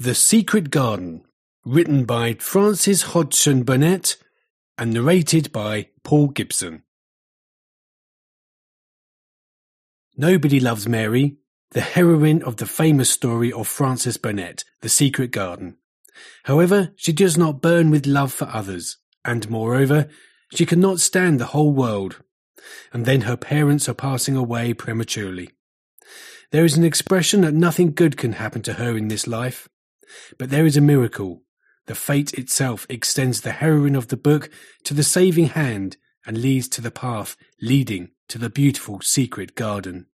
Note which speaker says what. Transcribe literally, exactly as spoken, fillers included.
Speaker 1: The Secret Garden, written by Frances Hodgson Burnett and narrated by Paul Gibson. Nobody loves Mary, the heroine of the famous story of Frances Burnett, The Secret Garden. However, she does not burn with love for others, and moreover, she cannot stand the whole world. And then her parents are passing away prematurely. There is an expression that nothing good can happen to her in this life. But there is a miracle. The fate itself extends the heroine of the book to the saving hand and leads to the path leading to the beautiful secret garden.